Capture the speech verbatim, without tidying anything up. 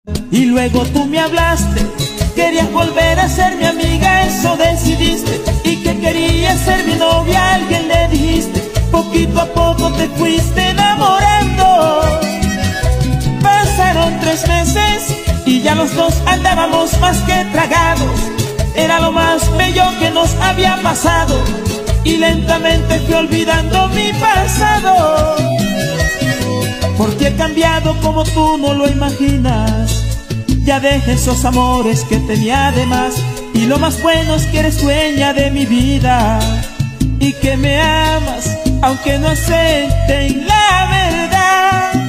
Y luego tú me hablaste, querías volver a ser mi amiga, eso decidiste. Y que querías ser mi novia, a alguien le dijiste. Poquito a poco te fuiste enamorando. Pasaron tres meses y ya los dos andábamos más que tragados. Era lo más bello que nos había pasado. Y lentamente fui olvidando mi pasado. Porque he cambiado como tú no lo imaginas. Ya dejé esos amores que tenía de más. Y lo más bueno es que eres dueña de mi vida y que me amas aunque no acepten la verdad.